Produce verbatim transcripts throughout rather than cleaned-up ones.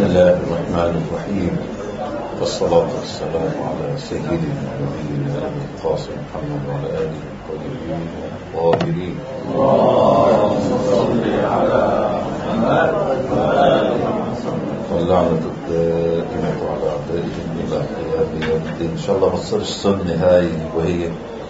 بسم الله الرحمن الرحيم، والصلاة والسلام على سيدنا ونبينا أبي القاسم محمد وعلى آله الطيبين الطاهرين. اللهم صل على محمد واللعنة الدائمة على أعدائهم إلى قيام يوم الدين. إن شاء الله ما تصيرش سنة هاي وهي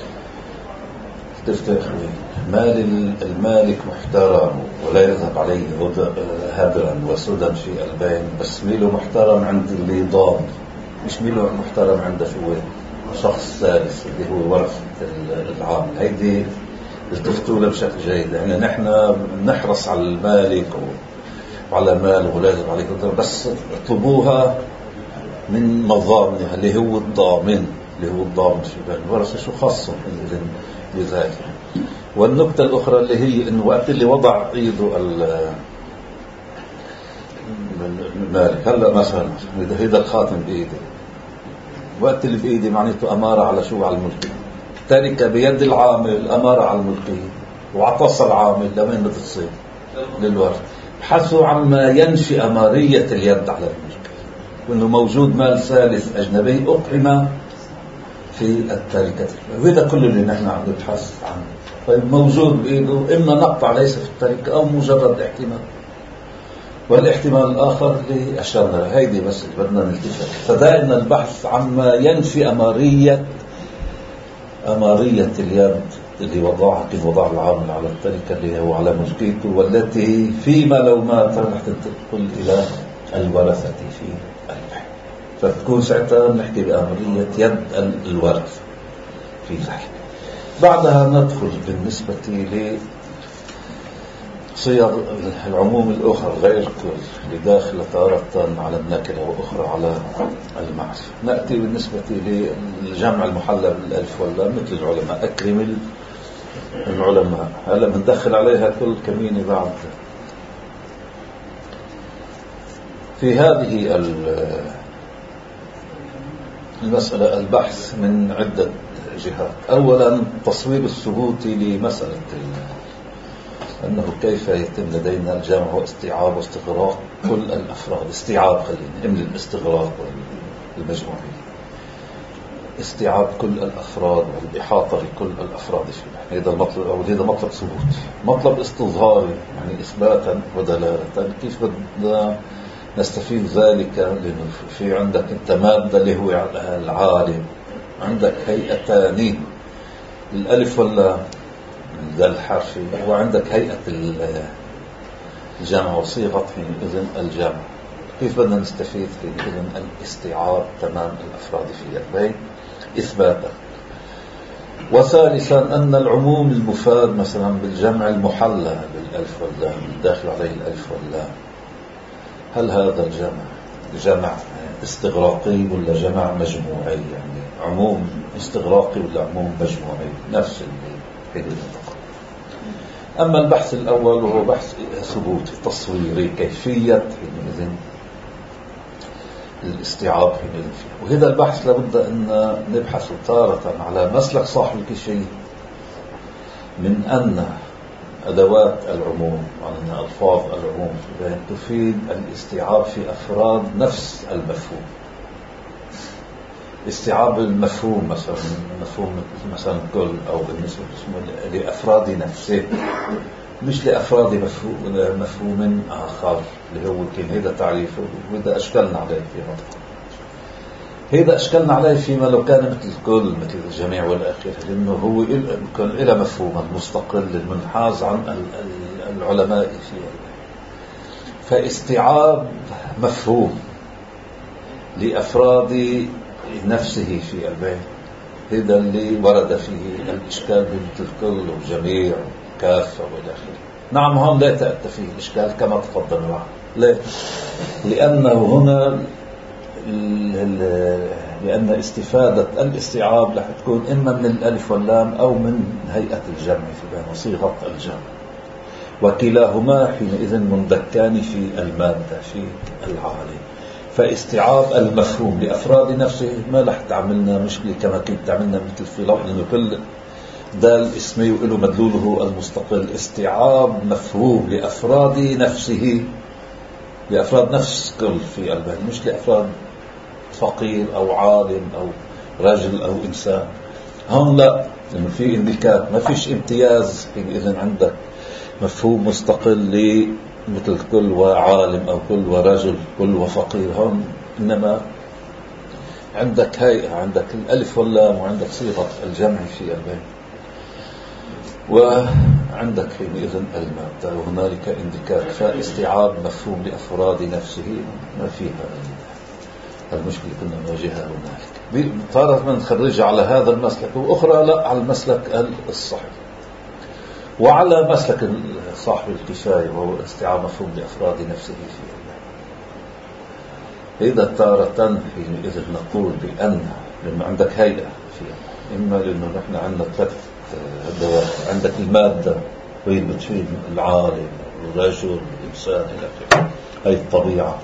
تفتخري مال المالك محترم ولا يذهب عليه هدرا وسدا في البين، بس ميله محترم عند اللي ضام، مش ميله محترم عند شو شخص ثالث اللي هو ورثة العام. هيدي التفتوا له بشكل جيد، يعني نحن نحرص على المالك وعلى مال ولا يذهب عليه هدرا، بس اطلبوها من مظامنها اللي هو الضامن، اللي هو الضامن في البين الورثة شو خاصه بذلك. والنقطة الأخرى اللي هي إنه وقت اللي وضع إيده المالك، هلا مثلا هيدا الخاتم بإيدي، وقت اللي بإيدي معناته أمارة على شو؟ على الملكية. ترك بيد العامل أمارة على الملكية، وعطس العامل لمين بتصير؟ للورث. بحثوا عما ينفي أمارية اليد على الملكية، وإنه موجود مال ثالث أجنبي أقيم في التركة. وهذا كل اللي نحن عم نبحث عنه. طيب موجود بإيده، إما نقطع ليس في التركة أو مجرد احتمال، والاحتمال الآخر اللي أشرنا هيدي بس اللي بدنا نلتفت. فدائما البحث عما ينفي أمارية أمارية اليد اللي وضعها، كيف وضع العامل على التركة اللي هو على ملكيته، والتي فيما لو مات رح تدخل إلى الورثة في البحث، فتكون ساعتها نحكي بأمرية يد الورث في ذلك. بعدها ندخل بالنسبة لصيغ العموم الأخرى غير كل اللي داخلة تارة على النكرة وأخرى على المعرفة. نأتي بالنسبة للجمع المحلى بالألف واللام مثل العلماء، أكرم العلماء. هلا بندخل عليها كل كمينة بعد. في هذه المسألة البحث من عدة جهات. أولا التصويب الثبوتي لمسألة أنه كيف يتم لدينا الجمع واستيعاب واستغراق كل الأفراد. استيعاب، خلينا من الاستغراق والمجموعية، استيعاب كل الأفراد والإحاطة لكل الأفراد في هذا المطلب. أو هذا مطلب ثبوتي. مطلب استظهاري يعني إثباتا ودلالة. كيف بدنا نستفيد ذلك؟ لأنه في عندك أنت مادة اللي هو العالم، عندك هيئتان، الألف ولا ذا الحرف، وعندك هيئة الجمع وصيغة حينئذ الجمع. كيف بدنا نستفيد حينئذ الاستيعاب تمام الأفراد في البيت إثباتا. وثالثا أن العموم المفاد مثلا بالجمع المحلى بالألف واللام الداخل عليه الألف واللام، هل هذا الجمع جمع استغراقي ولا جمع مجموعي؟ يعني عموم استغراقي ولا عموم مجموعي؟ نفس اللي أما البحث الأول وهو بحث ثبوتي تصويري، كيفية حينئذ الاستيعاب حينئذ فيه. وهذا البحث لابد أن نبحث تارة على مسلك صاحب الكشي من أن أدوات العموم وأن ألفاظ العموم تفيد الاستيعاب في أفراد نفس المفهوم. استيعاب المفهوم مثلا مفهوم مثلا كل، أو بالنسبة لأفراد نفسه، مش لأفراد مفهوم, مفهوم آخر اللي هو كان هذا تعريفه. وإذا أشكلنا عليه في مطلع هذا أشكلنا عليه فيما لو كان مثل الكل مثل الجميع والآخر، لأنه هو الكل إلى مفهوم المستقل المنحاز عن العلماء فيه. فاستيعاب مفهوم لأفراد نفسه في البيت، هذا اللي ورد فيه الإشكال مثل الكل وجميع كافة والآخر. نعم هون لا تأتي فيه الإشكال كما تفضل معه. ليه؟ لأنه هنا لأن استفادة الاستيعاب رح تكون إما من الألف واللام أو من هيئة الجمع في بين صيغة الجمع، وكلاهما حينئذ مندكان في المادة في العالم. فاستيعاب المفهوم لأفراد نفسه ما رح تعملنا مشكلة كما كنت تعملنا مثل في لفظ إنه كل دال اسمي وله مدلوله المستقل. استيعاب مفهوم لأفراد نفسه لأفراد نفس كل في قلبها، مش لأفراد فقير أو عالم أو رجل أو إنسان. هون لا، لأنه في انديكات، ما فيش امتياز إذن عندك مفهوم مستقل مثل كل وعالم أو كل ورجل كل وفقير. هون إنما عندك هيئة، عندك الألف واللام وعندك صيغة الجمع في البيت، وعندك حينئذ المادة، وهنالك انديكات. فاستيعاب مفهوم لأفراد نفسه ما فيها المشكلة كنا نواجهها هنالك. طارت من نخرجها على هذا المسلك، وأخرى لا على المسلك الصحيح، وعلى مسلك صاحب الكفاية وهو استيعاب مفهوم لأفراد نفسه في الله. إذا تارة حينئذ نقول بأن لأنه عندك هيئة في الله، إما لأنه نحن عندنا ثلاث أدوات، عندك المادة وهي بتفيد العالم الرجل الإنسان إلى آخره، هي الطبيعة،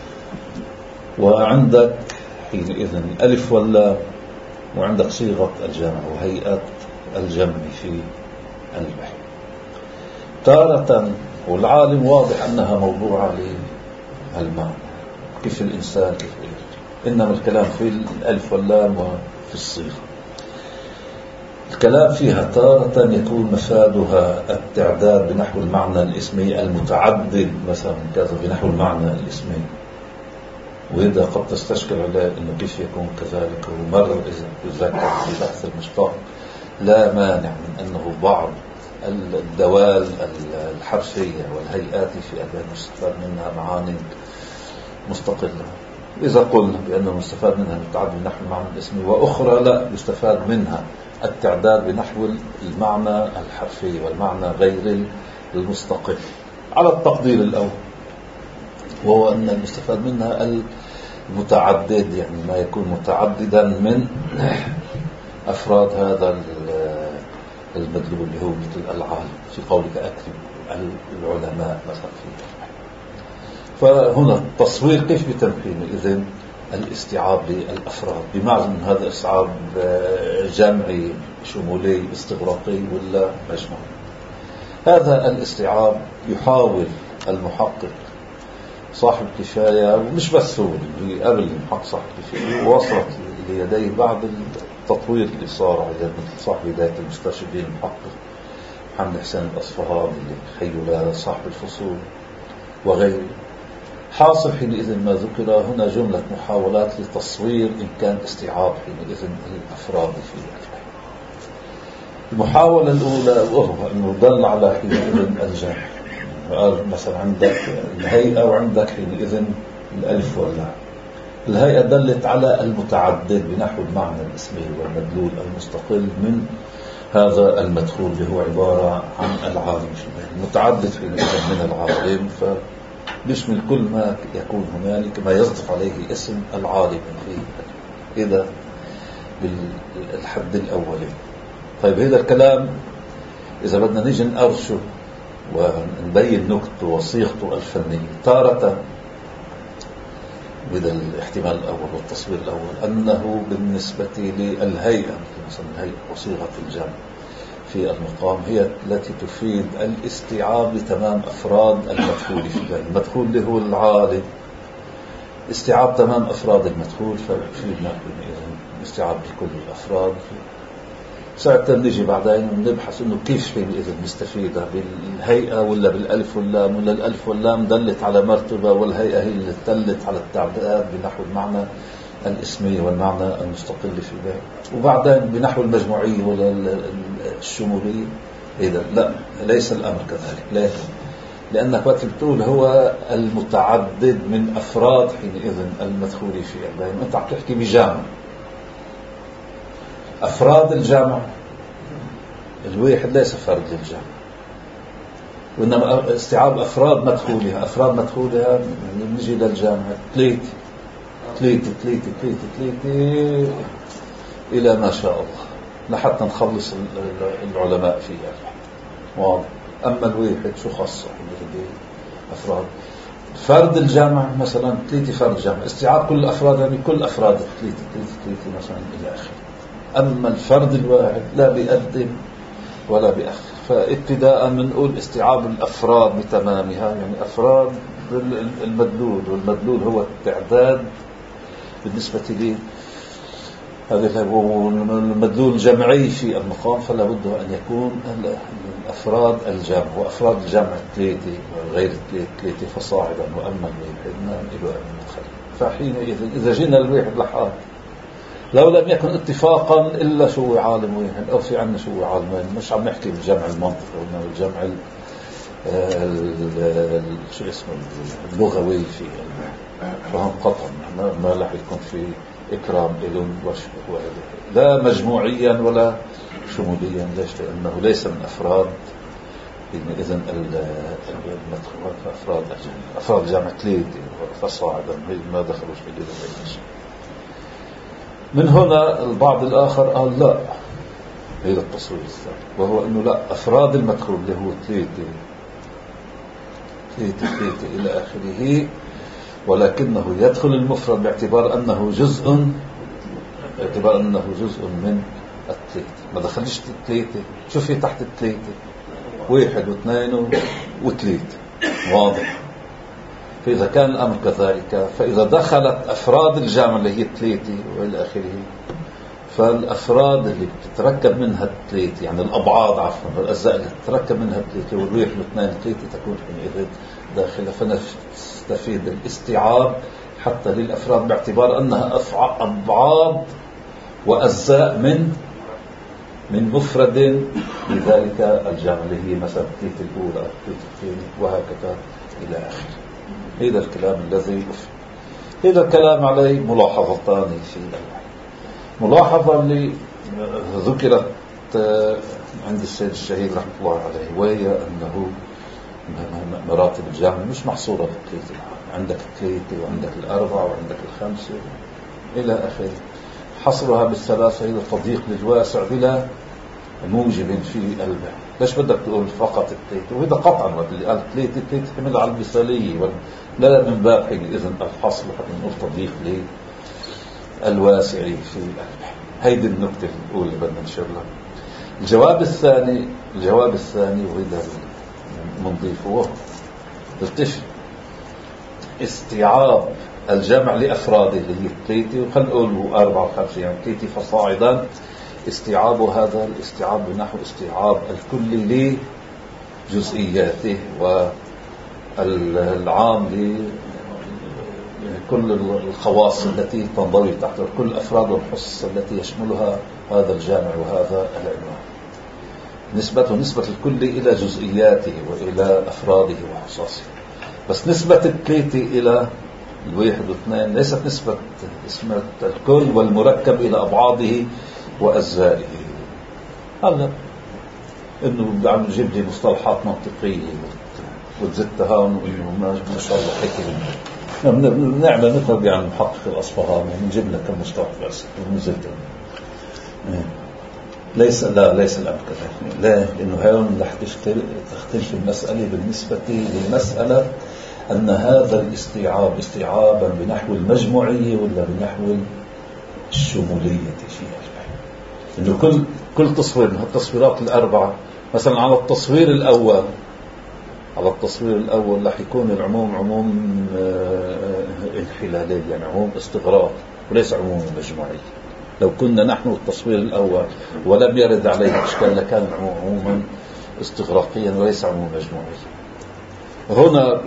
وعندك حينئذ الألف واللام، وعندك صيغة الجمع وهيئة الجمع في البحث. تارة والعالم واضح أنها موضوعة للمعنى، كيف الإنسان كيف الإنسان. إنما الكلام في الألف واللام وفي الصيغة. الكلام فيها تارة يكون مفادها التعداد بنحو المعنى الاسمي المتعدد، مثلا كذا بنحو المعنى الاسمي، وإذا قد تستشكل عليه إنه كيف يكون كذلك. ومرة إذا تذكر في بحث المشتق لا مانع من أنه بعض الدوال الحرفية والهيئات في أبيات مستفاد منها معاني مستقلة. إذا قلنا بأنه مستفاد منها التعدد بنحو المعنى الاسمي، وأخرى لا يستفاد منها التعداد بنحو المعنى الحرفي والمعنى غير المستقل، على التقدير الأول، وهو أن المستفاد منها المتعدد، يعني ما يكون متعددا من أفراد هذا المدلول اللي هو مثل العالم في قولك أكرم العلماء مثلا. فهنا التصوير كيف بتمكين إذن الاستيعاب للأفراد، بمعنى أن هذا استيعاب جمعي شمولي استغراقي ولا مجموعي. هذا الاستيعاب يحاول المحقق صاحب الكفاية، ومش بس هو اللي قبل المحقق صاحب الكفاية، ووصلت ليديه بعض التطوير اللي صار على مثل صاحب بداية المستشهدين المحقق محمد حسين الأصفهاني اللي خيل صاحب الفصول وغيره. حاصل حينئذ ما ذكر هنا جملة محاولات لتصوير إمكان استيعاب حينئذ الأفراد في الأفعال. المحاولة الأولى وهو أنه دل على حينئذ الجمع، مثلا عندك الهيئة وعندك حينئذ الألف واللام. الهيئة دلت على المتعدد بنحو المعنى الاسمي والمدلول المستقل من هذا المدخول اللي هو عبارة عن العالم. المتعدد حينئذ من العالم فبيشمل كل ما يكون هنالك ما يصدق عليه اسم العالم فيه، إذا بالحد الأولي. طيب هذا الكلام إذا بدنا نيجي نأرشه ونبين نكته وصيغته الفنية، تارة بدا الاحتمال الأول والتصوير الأول أنه بالنسبة للهيئة مثلا الهيئة وصيغة الجمع في المقام هي التي تفيد الاستيعاب لتمام أفراد المدخول في الجمع. المدخول اللي هو العالم، استيعاب تمام أفراد المدخول فيفيدنا استيعاب لكل الأفراد. ساعتها نيجي بعدين ونبحث انه كيف إذا نستفيدها بالهيئة ولا بالألف واللام، ولا الألف واللام دلت على مرتبة والهيئة هي اللي دلت على التعداد بنحو المعنى الاسمي والمعنى المستقل في البيت، وبعدين بنحو المجموعية ولا الشمولية. إذا لا، ليس الأمر كذلك. ليه؟ لأنك وقت بتقول هو المتعدد من أفراد حينئذ المدخول في البيت، أنت عم تحكي بجامع أفراد الجامع، الواحد ليس فرد للجامع، وإنما استيعاب أفراد مدخولها. أفراد مدخولها نجي للجامع ثلاثة ثلاثة ثلاثة ثلاثة ثلاثة إلى ما شاء الله لحتى نخلص العلماء فيها. واضح؟ أما الواحد شو خاصة أفراد فرد الجامع مثلا ثلاثة فرد الجامع، استيعاب كل أفراد يعني كل أفراد ثلاثة ثلاثة ثلاثة مثلا إلى آخره. أما الفرد الواحد لا بيقدم ولا بأخ. فابتداء بنقول استيعاب الأفراد بتمامها، يعني أفراد المدلول، والمدلول هو التعداد بالنسبة لي هذا هو المدلول جمعي في المقام، فلا بد أن يكون الأفراد الجمع، وأفراد الجمع ثلاثة وغير ثلاثة فصاعدا، وأما الواحد نعم إلى أن ندخل. فحينئذ إذا جينا الواحد لحال لو لم يكن اتفاقا إلا شو عالم واحد أو في عنا شو عالمين، مش عم نحكي بالجمع المنطقي وإنما الجمع شو اسمه اللغوي في فهم قطعا ما راح يكون في إكرام إلهم وشبه، لا مجموعيا ولا شموليا. ليش؟ لأنه ليس من أفراد إذن المدخول أفراد أفراد جامعة ثلاثة فصاعدا ما دخلوا في هذا الشيء. من هنا البعض الآخر قال لا، هذا التصوير الثاني، وهو أنه لا، أفراد المدخول اللي هو ثلاثة ثلاثة ثلاثة إلى آخره، ولكنه يدخل المفرد باعتبار أنه جزء باعتبار أنه جزء من الثلاثة، ما دخلش الثلاثة. شو في تحت الثلاثة؟ واحد واثنين وثلاثة، واضح. فإذا كان الأمر كذلك، فإذا دخلت أفراد الجامعة اللي هي الثلاثة وإلى آخره، فالأفراد اللي بتتركب منها الثلاثة، يعني الأبعاد عفوا الأجزاء اللي تتركب منها الثلاثة والواحد واثنين الثلاثة تكون حينئذ داخلة، فنستفيد الاستيعاب حتى للأفراد باعتبار أنها أبعاد وأجزاء من من مفرد لذلك الجامعة اللي هي مثلا الثلاثة الأولى الثلاثة الثانية وهكذا إلى آخره. هذا الكلام الذي هذا الكلام عليه ملاحظتان في ملاحظة اللي ذكرت عند السيد الشهيد رحمه الله عليه، وهي أنه مراتب الجامعة مش محصورة بالثلاثة، عندك الثلاثة وعندك الأربعة وعندك الخمسة إلى آخره. حصرها بالثلاثة إلى تضييق للواسع بلا موجب في قلبه. ليش بدك تقول فقط الثلاثة؟ وهذا قطعا اللي قال ثلاثة ثلاثة حمل على المثالية، لا من باب حينئذ الحصر حتى نقول تضييق للواسع في قلبه. هيدي النقطة الأولى اللي بدنا نشرها. الجواب الثاني الجواب الثاني وهذا منضيفه التفل استيعاب الجمع لأفراده اللي هي الثلاثة، وخلنا نقول أربعة وخمسة يعني ثلاثة فصاعدا، استيعاب هذا الاستيعاب بنحو استيعاب الكل لجزئياته والعام لكل الخواص التي تنضوي تحت كل الأفراد والخصوص التي يشملها هذا الجامع وهذا العنوان. نسبته نسبة الكل إلى جزئياته وإلى أفراده وخصاصه، بس نسبة الثلاثة إلى الواحد واثنين ليست نسبة نسبة الكل والمركب إلى أبعاده وأجزائه. هلا إنه عم نجيب لي مصطلحات منطقية وتزت تهاون وإنه ما شاء الله حكي بنعمل مثل يعني محقق الأصفهاني نجيب لك كم مصطلح بس ونزلت ليس لا ليس الأمر كذلك. لا، لأنه هون رح تختلف المسألة بالنسبة للمسألة أن هذا الاستيعاب استيعابا بنحو المجموعية ولا بنحو الشمولية فيها، إنه كل كل تصوير من التصويرات الأربعة مثلا على التصوير الأول على التصوير الأول رح يكون العموم عموم انحلالي، يعني عموم استغراق وليس عموم مجموعي. لو كنا نحن التصوير الأول ولم يرد عليه إشكال لكان العموم عموما استغراقيا وليس عموم مجموعي. هنا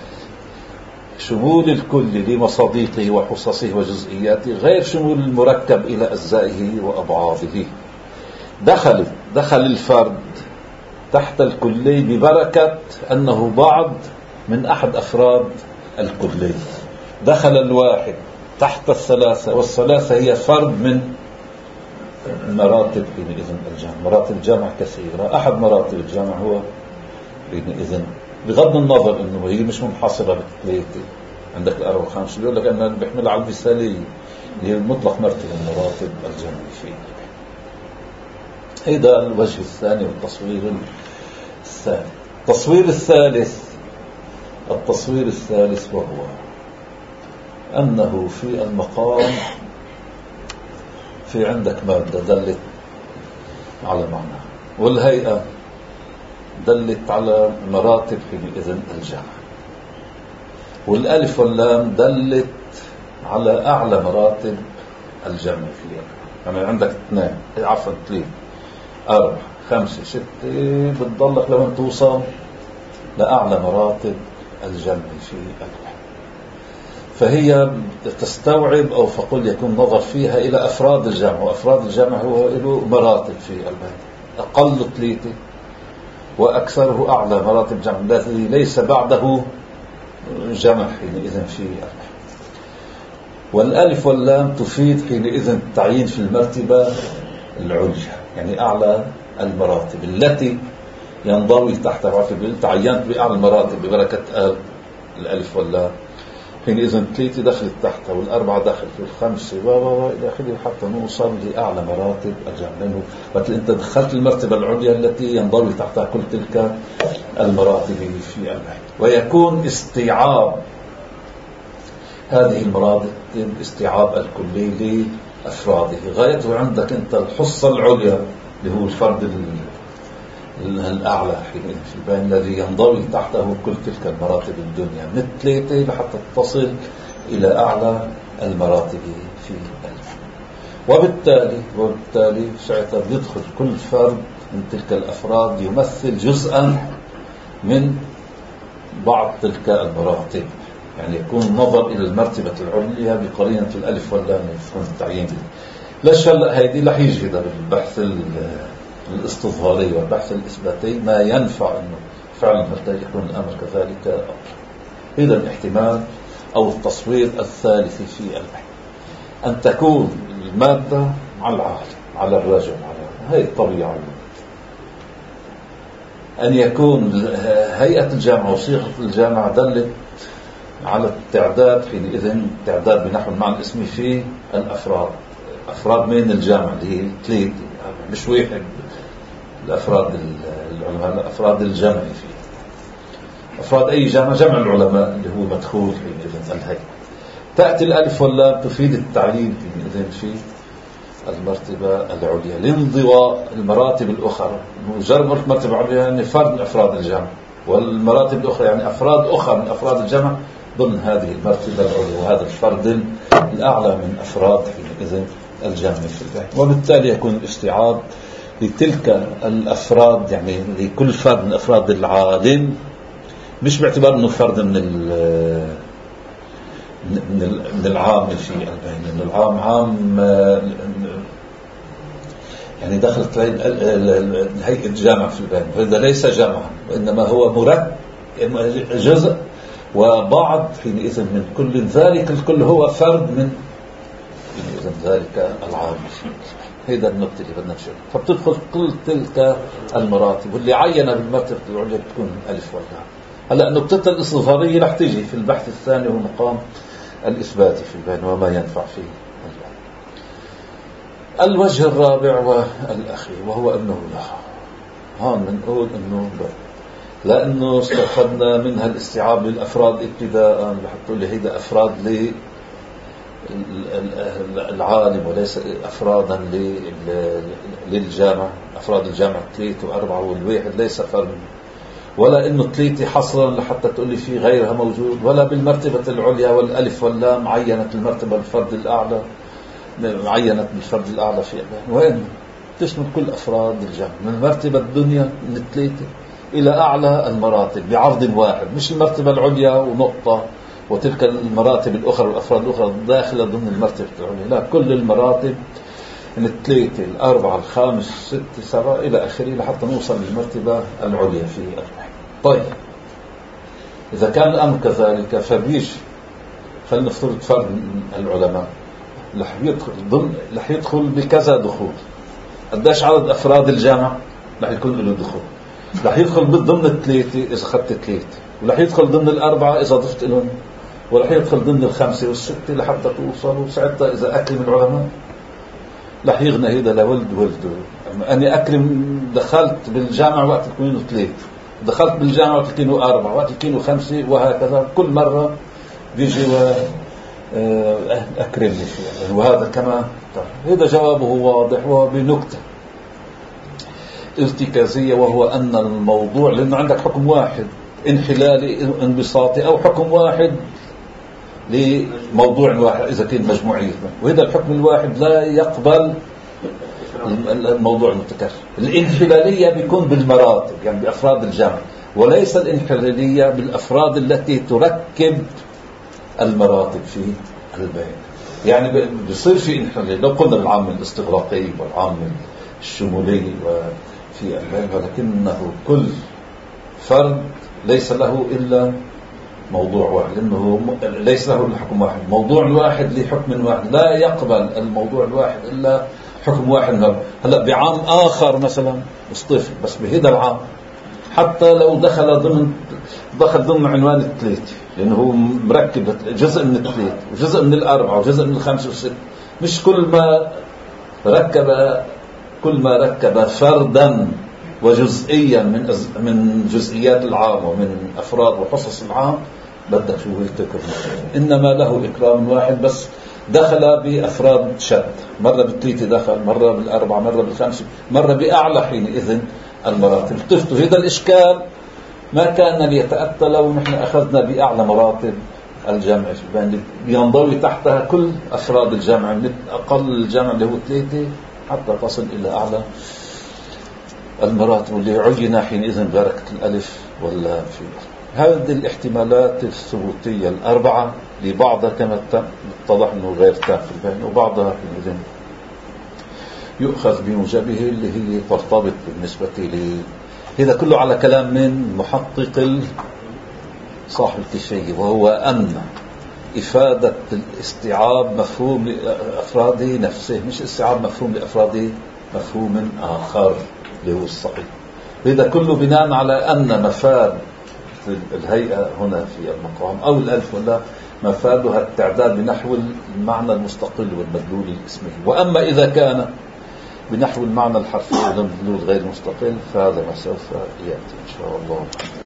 شمول الكل لمصاديقه وحصصه وجزئياته غير شمول المركب إلى أجزائه وأبعاده. دخل دخل الفرد تحت الكلي ببركة أنه بعض من أحد أفراد الكلي. دخل الواحد تحت الثلاثة، والثلاثة هي فرد من مراتب بإذن الجامع. مراتب الجامع كثيرة، أحد مراتب الجامع هو بإذن بغض النظر أنه هي مش منحصرة بالثلاثة، عندك الأربعة وخمسة بيقول لك أنه بيحمل على المثالية اللي هي مطلق مرتبة مراتب الجامع فيه. هذا الوجه الثاني والتصوير الثاني. التصوير الثالث التصوير الثالث وهو أنه في المقام في عندك مادة دلت على معنى والهيئة دلت على مراتب حينئذ الجمع، والألف واللام دلت على أعلى مراتب الجمع فيها. يعني عندك اثنين، عفوا ثلاثة، أربعة، خمسة، ستة، بتضلك لما توصل لأعلى مراتب الجمع في الوحدة. فهي تستوعب أو فقل يكون نظر فيها إلى أفراد الجمع، وأفراد الجمع هو له مراتب في البيت، أقل ثلاثة وأكثره أعلى مراتب الجمع الذي ليس بعده جمع حينئذ في الوحدة. والألف واللام تفيد حينئذ التعيين في المرتبة العليا، يعني أعلى المراتب التي ينضوي تحتها. تعينت بأعلى المراتب ببركة آل الألف واللام، حينئذ ثلاثة دخلت تحتها، والأربعة دخلت، والخمسة وإلى آخره حتى نوصل لأعلى مراتب الجمع. لأنه وقت أنت دخلت المرتبة العليا التي ينضوي تحتها كل تلك المراتب في البيت. ويكون استيعاب هذه المراتب استيعاب الكلي لأفراده. غايته عندك أنت الحصة العليا اللي هو الفرد الأعلى حينئذ في البين الذي ينضوي تحته كل تلك المراتب الدنيا من ثلاثة لحتى تصل إلى أعلى المراتب في البين. وبالتالي وبالتالي ساعتها يدخل كل فرد من تلك الأفراد يمثل جزءا من بعض تلك المراتب، يعني يكون نظر إلى المرتبة العليا بقرينة الألف واللام يكون التعيين. ليش هلأ هيدي رح يجي هذا بالبحث الاستظهاري والبحث الإثباتي ما ينفع أنه فعلا متى يكون الأمر كذلك أمر. إذا احتمال أو التصوير الثالث في البحث أن تكون المادة على العالم، على الرجل، على هي الطبيعة. أن يكون هيئة الجامعة وصيغة الجامعة دلت على التعداد حينئذ التعداد بنحو المعنى الاسمي في الأفراد. أفراد من الجامعة اللي هي ثلاثة، مش واحد. الأفراد العلماء أفراد الجمع فيه أفراد أي جامعة، جمع العلماء اللي هو مدخول حينئذ الهيئة. تأتي الألف واللام تفيد التعيين حينئذ في المرتبة العليا لانضواء المراتب الأخرى. مجرد المرتبة العليا يعني فرد من أفراد الجمع، والمراتب الأخرى يعني أفراد أخرى من أفراد الجمع ضمن هذه المرتبة العليا، وهذا الفرد الأعلى من أفراد حينئذ الجمع في البيت. وبالتالي يكون الاستيعاب لتلك الأفراد، يعني لكل فرد من أفراد العالم، مش باعتبار أنه فرد من من العام في البين، لأن العام عام يعني دخلت هيئة الجامعة في البين، فإذا ليس جامعا وإنما هو مركب جزء وبعض حينئذ من كل ذلك. الكل هو فرد من حينئذ ذلك العام. هذا النقطة اللي بدنا نشوفها. فبتدخل كل تلك المراتب، واللي عينا بالمرتبة العليا بتكون ألف واللام. هلا نقطة الاستظهارية رح تيجي في البحث الثاني ومقام الإثباتي في البين وما ينفع فيه. الوجه الرابع والأخير وهو أنه لا، هون بنقول أنه لا، لأنه استفدنا منها الاستيعاب للأفراد ابتداء، لحتى اللي هيدا أفراد للعالم وليس أفرادا للجامع. أفراد الجامع ثلاثة وأربعة والواحد ليس فرد، ولا إنه ثلاثة حصرا لحتى تقول لي في غيرها موجود، ولا بالمرتبة العليا والألف واللام عينت المرتبة الفرد الأعلى، عينت بالفرد الأعلى في وين تشمل كل أفراد الجامع من المرتبة الدنيا من الثلاثة إلى أعلى المراتب بعرض واحد، مش المرتبة العليا ونقطة وتلك المراتب الأخرى والأفراد الأخرى داخلة ضمن المرتبة العليا، لا، كل المراتب من الثلاثة الأربعة الخامس ستة سبعة إلى آخره لحتى نوصل للمرتبة العليا في الواحد. طيب إذا كان الأمر كذلك فبيش خلينا نفترض فرد العلماء رح يدخل ضمن رح يدخل بكذا دخول. قديش عدد أفراد الجامع رح يكون له دخول؟ رح يدخل ضمن الثلاثة إذا أخذت ثلاثة، ورح يدخل ضمن الأربعة إذا ضفت لهم، ورح يدخل ضمن الخمسة والستة لحتى توصلوا. ساعتها إذا أكرم العلماء رح يغنى هذا لولد ولده. أنا أكرم دخلت بالجامعة وقت كانوا ثلاثة، دخلت بالجامعة وقت كانوا أربعة، وقت كانوا خمسة، وهكذا كل مرة بيجي أكرمني فيه. وهذا كما هذا جوابه واضح وبنكتة. ارتكازية، وهو أن الموضوع لأنه عندك حكم واحد انحلالي انبساطي أو حكم واحد لموضوع واحد إذا كان مجموعية، وهذا الحكم الواحد لا يقبل الموضوع المتكرر. الانحلالية بيكون بالمراتب يعني بأفراد الجمع، وليس الانحلالية بالأفراد التي تركب المراتب في البين. يعني بيصير في انحلالية لو قلنا بالعام الاستغراقي والعام الشمولي وفي البين، ولكنه كل فرد ليس له إلا موضوع واحد، لأنه ليس له إلا حكم واحد. موضوع واحد لحكم واحد لا يقبل الموضوع الواحد إلا حكم واحد. هلا بعام آخر مثلا اصطفل بس بهذا العام، حتى لو دخل ضمن دخل ضمن عنوان الثلاثة، لأنه هو مركب جزء من الثلاثة وجزء من الأربعة وجزء من الخمسة والستة. مش كل ما ركب كل ما ركب فردا وجزئيا من من جزئيات العام ومن أفراد وحصص العام بدك شو يرتكب، إنما له إكرام واحد بس دخل بأفراد شد، مرة بالثلاثة دخل، مرة بالأربعة، مرة بالخمسة، مرة بأعلى حينئذ المراتب. طفتوا هذا الإشكال ما كان ليتأتى لو نحن أخذنا بأعلى مراتب الجمع، ينضوي تحتها كل أفراد الجمع من أقل الجمع اللي هو ثلاثة حتى تصل إلى أعلى المراتب اللي عين حينئذ بركة الألف واللام فيه. هذه الاحتمالات الثبوتية الأربعة لبعضها كما اتضح أنه غير تام في البين، وبعضها حينئذ يؤخذ بموجبه اللي هي ترتبط بالنسبة لي. هذا كله على كلام من محقق صاحب الكشفية، وهو أن إفادة الاستيعاب مفهوم لأفراد نفسه، مش استيعاب مفهوم لأفراد مفهوم آخر اللي هو الصحيح. هذا كله بناء على أن مفاد الهيئة هنا في المقام أو الألف ولا مفادها التعداد بنحو المعنى المستقل والمدلول الاسمي. وأما إذا كان بنحو المعنى الحرفي والمدلول غير مستقل فهذا ما سوف يأتي إن شاء الله.